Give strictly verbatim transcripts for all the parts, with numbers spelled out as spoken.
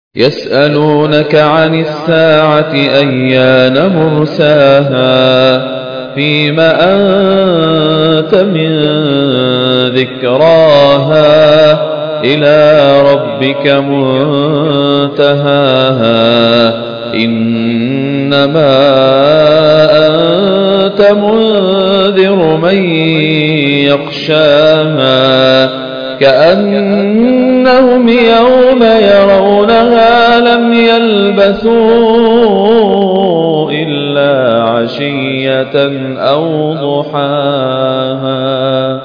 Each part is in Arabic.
يسألونك عن الساعة أيان مرساها فيم أنت من ذكراها إلى ربك منتهاها إنما أنت منذر من يخشاها كأنهم يوم يرونها لم يلبثوا إلا عشية أو ضحاها.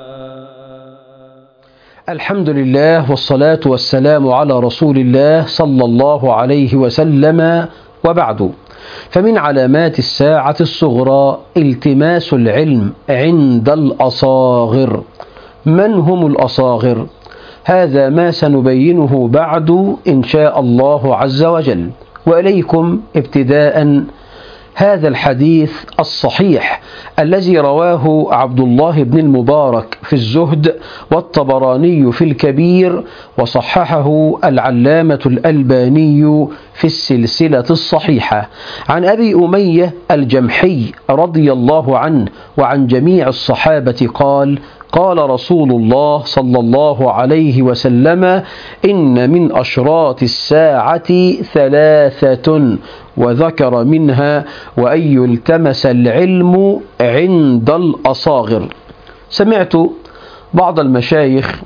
الحمد لله والصلاة والسلام على رسول الله صلى الله عليه وسلم، وبعد، فمن علامات الساعة الصغرى التماس العلم عند الأصاغر. من هم الأصاغر؟ هذا ما سنبينه بعد إن شاء الله عز وجل. وإليكم ابتداء هذا الحديث الصحيح الذي رواه عبد الله بن المبارك في الزهد والطبراني في الكبير، وصححه العلامة الألباني في السلسلة الصحيحة، عن أبي أمية الجمحي رضي الله عنه وعن جميع الصحابة قال: قال رسول الله صلى الله عليه وسلم: إن من أشراط الساعة ثلاثة، وذكر منها وأن يلتمس العلم عند الأصاغر. سمعت بعض المشايخ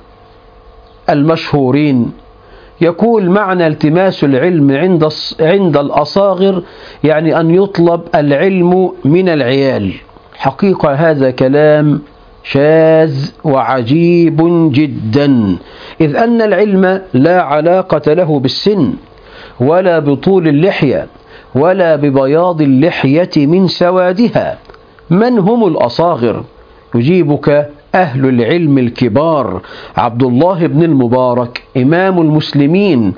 المشهورين يقول معنى التماس العلم عند عند الأصاغر يعني أن يطلب العلم من العيال. حقيقة هذا كلام شاذ وعجيب جدا، إذ أن العلم لا علاقة له بالسن ولا بطول اللحية ولا ببياض اللحية من سوادها. من هم الأصاغر؟ يجيبك أهل العلم الكبار. عبد الله بن المبارك إمام المسلمين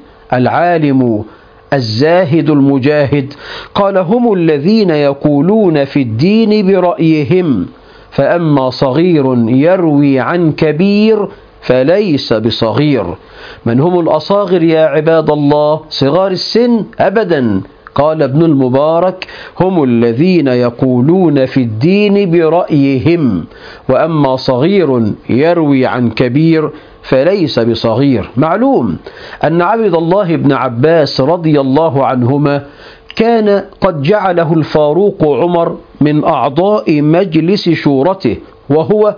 العالم الزاهد المجاهد قال: هم الذين يقولون في الدين برأيهم، فأما صغير يروي عن كبير فليس بصغير. من هم الأصاغر يا عباد الله؟ صغار السن؟ أبدا. قال ابن المبارك: هم الذين يقولون في الدين برأيهم، وأما صغير يروي عن كبير فليس بصغير. معلوم أن عبد الله بن عباس رضي الله عنهما كان قد جعله الفاروق عمر من أعضاء مجلس شورته وهو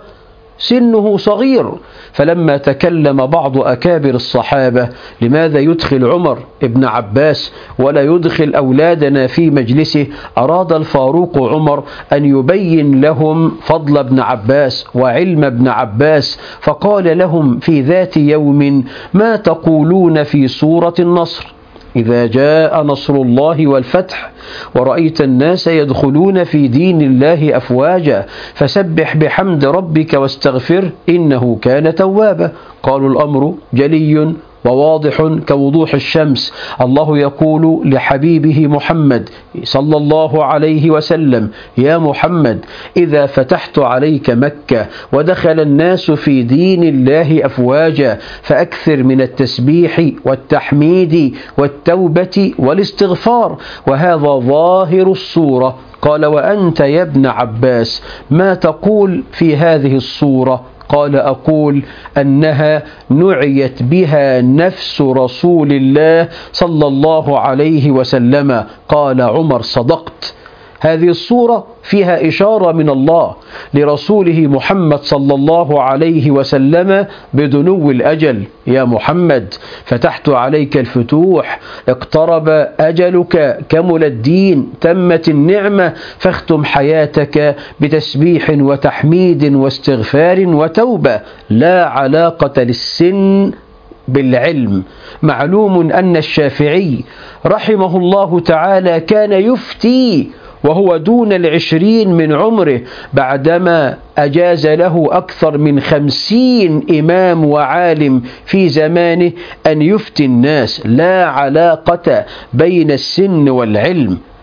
سنه صغير، فلما تكلم بعض أكابر الصحابة: لماذا يدخل عمر ابن عباس ولا يدخل أولادنا في مجلسه؟ أراد الفاروق عمر أن يبين لهم فضل ابن عباس وعلم ابن عباس، فقال لهم في ذات يوم: ما تقولون في سورة النصر؟ إذا جاء نصر الله والفتح ورأيت الناس يدخلون في دين الله أفواجا فسبح بحمد ربك واستغفر إنه كان توابا. قالوا: الأمر جلي وواضح كوضوح الشمس. الله يقول لحبيبه محمد صلى الله عليه وسلم: يا محمد، إذا فتحت عليك مكة ودخل الناس في دين الله أفواجا فأكثر من التسبيح والتحميد والتوبة والاستغفار. وهذا ظاهر الصورة. قال: وأنت يا ابن عباس ما تقول في هذه الصورة؟ قال: أقول أنها نعيت بها نفس رسول الله صلى الله عليه وسلم. قال عمر: صدقت. هذه الصورة فيها إشارة من الله لرسوله محمد صلى الله عليه وسلم بدنو الأجل. يا محمد، فتحت عليك الفتوح، اقترب أجلك، كمل الدين، تمت النعمة، فاختم حياتك بتسبيح وتحميد واستغفار وتوبة. لا علاقة للسن بالعلم. معلوم أن الشافعي رحمه الله تعالى كان يفتي وهو دون العشرين من عمره، بعدما أجاز له أكثر من خمسين إمام وعالم في زمانه أن يفتي الناس. لا علاقة بين السن والعلم.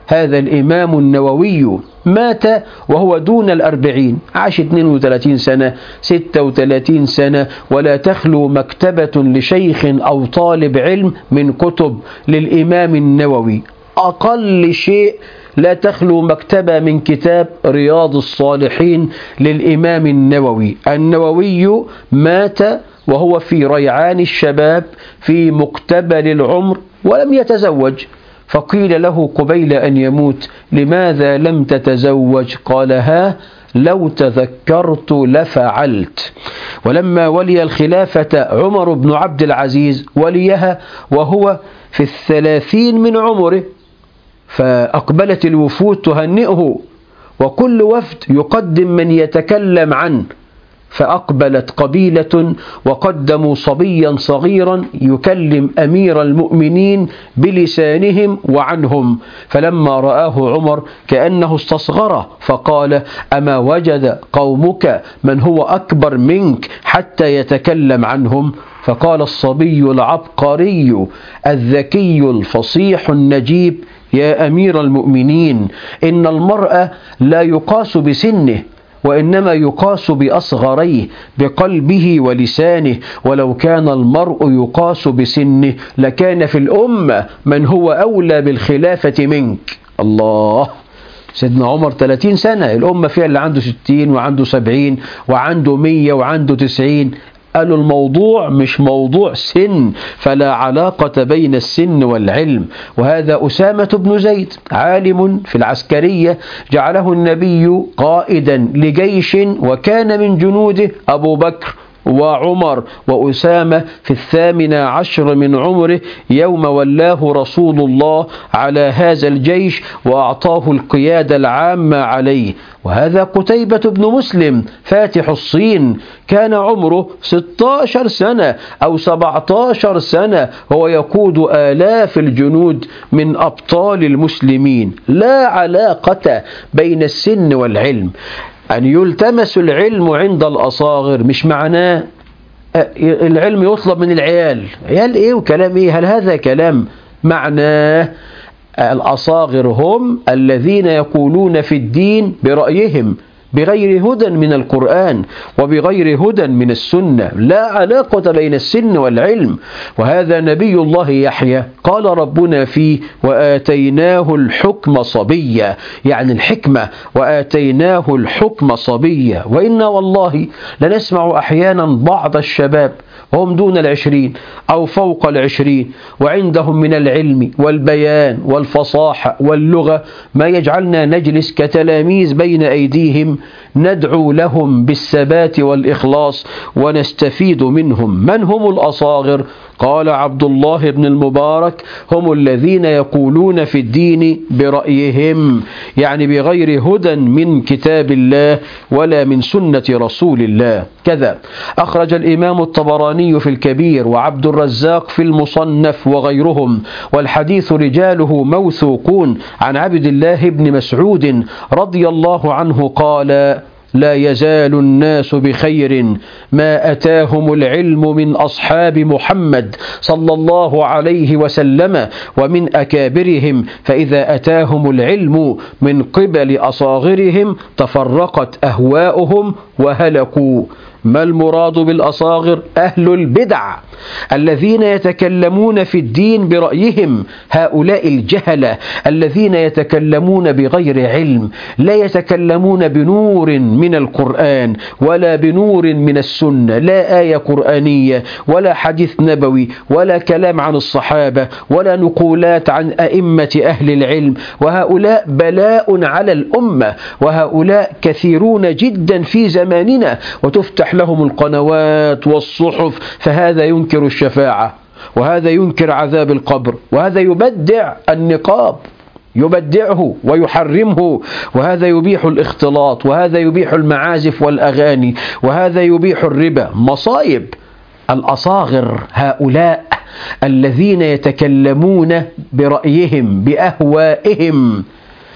هذا الإمام النووي مات وهو دون الأربعين، عاش اثنين وثلاثين سنة ستة وثلاثين سنة، ولا تخلو مكتبة لشيخ أو طالب علم من كتب للإمام النووي. أقل شيء لا تخلو مكتبة من كتاب رياض الصالحين للإمام النووي. النووي مات وهو في ريعان الشباب في مقتبل العمر ولم يتزوج، فقيل له قبيل أن يموت: لماذا لم تتزوج؟ قال: ها لو تذكرت لفعلت. ولما ولي الخلافة عمر بن عبد العزيز وليها وهو في الثلاثين من عمره، فأقبلت الوفود تهنئه، وكل وفد يقدم من يتكلم عنه، فأقبلت قبيلة وقدموا صبيا صغيرا يكلم أمير المؤمنين بلسانهم وعنهم، فلما رآه عمر كأنه استصغره فقال: أما وجد قومك من هو أكبر منك حتى يتكلم عنهم؟ فقال الصبي العبقري الذكي الفصيح النجيب: يا أمير المؤمنين، إن المرء لا يقاس بسنه، وإنما يقاس بأصغريه، بقلبه ولسانه، ولو كان المرء يقاس بسنه لكان في الأمة من هو أولى بالخلافة منك. الله، سيدنا عمر ثلاثين سنة، الأمة فيها اللي عنده ستين وعنده سبعين وعنده مية وعنده تسعين. قالوا الموضوع مش موضوع سن، فلا علاقة بين السن والعلم. وهذا أسامة بن زيد عالم في العسكرية، جعله النبي قائدا لجيش، وكان من جنوده أبو بكر وعمر وأسامة في الثامن عشر من عمره يوم ولاه رسول الله على هذا الجيش وأعطاه القيادة العامة عليه. وهذا قتيبة بن مسلم فاتح الصين، كان عمره ستة عشر سنة أو سبعة عشر سنة، هو يقود آلاف الجنود من أبطال المسلمين. لا علاقة بين السن والعلم. أن يلتمس العلم عند الأصاغر مش معناه العلم يطلب من العيال. عيال إيه وكلام إيه؟ هل هذا كلام؟ معناه الأصاغر هم الذين يقولون في الدين برأيهم بغير هدى من القرآن وبغير هدى من السنة. لا علاقة بين السن والعلم. وهذا نبي الله يحيى قال ربنا فيه: وآتيناه الحكم صبيا، يعني الحكمة، وآتيناه الحكم صبيا. وإنا والله لنسمع أحيانا بعض الشباب وهم دون العشرين أو فوق العشرين وعندهم من العلم والبيان والفصاحة واللغة ما يجعلنا نجلس كتلاميذ بين أيديهم ندعو لهم بالثبات والإخلاص ونستفيد منهم. من هم الأصاغر؟ قال عبد الله بن المبارك: هم الذين يقولون في الدين برأيهم، يعني بغير هدى من كتاب الله ولا من سنة رسول الله. كذا أخرج الإمام الطبراني في الكبير وعبد الرزاق في المصنف وغيرهم، والحديث رجاله موثوقون، عن عبد الله بن مسعود رضي الله عنه قال: لا يزال الناس بخير ما أتاهم العلم من أصحاب محمد صلى الله عليه وسلم ومن أكابرهم، فإذا أتاهم العلم من قبل أصاغرهم تفرقت أهواؤهم وهلكوا. ما المراد بالأصاغر؟ أهل البدع الذين يتكلمون في الدين برأيهم، هؤلاء الجهلة الذين يتكلمون بغير علم، لا يتكلمون بنور من القرآن ولا بنور من السنة، لا آية قرآنية ولا حديث نبوي ولا كلام عن الصحابة ولا نقولات عن أئمة أهل العلم. وهؤلاء بلاء على الأمة، وهؤلاء كثيرون جدا في زماننا، وتفتح لهم القنوات والصحف، فهذا ينكر الشفاعة، وهذا ينكر عذاب القبر، وهذا يبدع النقاب، يبدعه ويحرمه، وهذا يبيح الاختلاط، وهذا يبيح المعازف والأغاني، وهذا يبيح الربا. مصايب. الأصاغر هؤلاء الذين يتكلمون برأيهم بأهوائهم.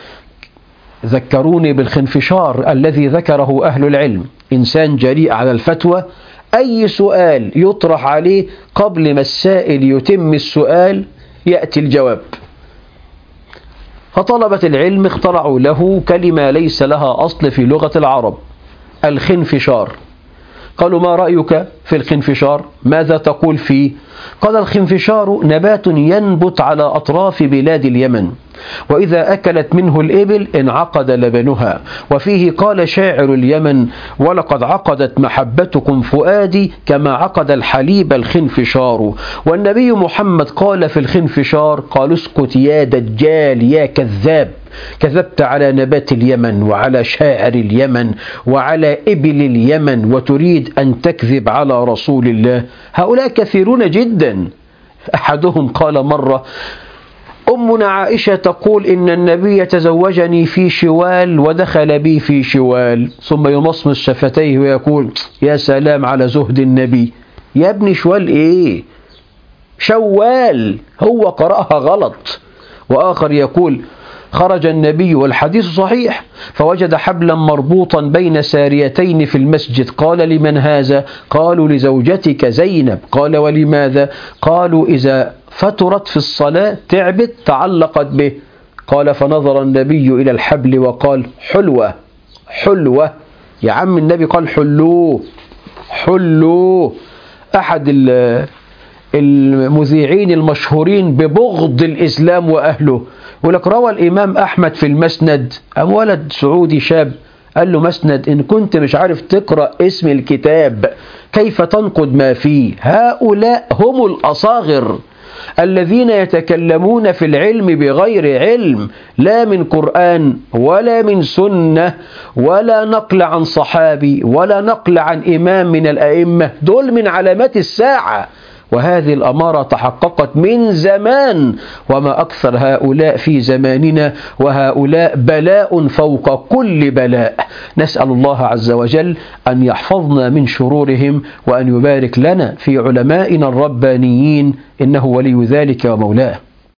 ذكروني بالخنفشار الذي ذكره أهل العلم، إنسان جريء على الفتوى، أي سؤال يطرح عليه قبل ما السائل يتم السؤال يأتي الجواب. فطلبة العلم اخترعوا له كلمة ليس لها أصل في لغة العرب، الخنفشار. قالوا: ما رأيك في الخنفشار؟ ماذا تقول فيه؟ قال: الخنفشار نبات ينبت على أطراف بلاد اليمن، وإذا أكلت منه الإبل انعقد لبنها، وفيه قال شاعر اليمن: ولقد عقدت محبتكم فؤادي كما عقد الحليب الخنفشار. والنبي محمد قال في الخنفشار: قالوا: اسكت يا دجال يا كذاب، كذبت على نبات اليمن وعلى شاعر اليمن وعلى إبل اليمن، وتريد أن تكذب على رسول الله. هؤلاء كثيرون جدا. أحدهم قال مرة: أمنا عائشة تقول إن النبي تزوجني في شوال ودخل بي في شوال، ثم يمصمص شفتيه ويقول: يا سلام على زهد النبي. يا ابني شوال إيه؟ شوال، هو قرأها غلط. وآخر يقول: خرج النبي والحديث صحيح فوجد حبلا مربوطا بين ساريتين في المسجد، قال: لمن هذا؟ قالوا: لزوجتك زينب. قال: ولماذا؟ قالوا: إذا فترت في الصلاة تعبت تعلقت به. قال: فنظر النبي إلى الحبل وقال: حلوة حلوة. يا عم النبي قال: حلوه حلوه. أحد المذيعين المشهورين ببغض الإسلام وأهله يقول لك: روى الإمام أحمد في المسند، أم ولد سعودي شاب قال له: مسند؟ إن كنت مش عارف تقرأ اسم الكتاب كيف تنقد ما فيه؟ هؤلاء هم الأصاغر الذين يتكلمون في العلم بغير علم، لا من قرآن ولا من سنة ولا نقل عن صحابي ولا نقل عن إمام من الأئمة. دول من علامات الساعة، وهذه الأمارة تحققت من زمان، وما أكثر هؤلاء في زماننا، وهؤلاء بلاء فوق كل بلاء. نسأل الله عز وجل أن يحفظنا من شرورهم، وأن يبارك لنا في علمائنا الربانيين، إنه ولي ذلك ومولاه.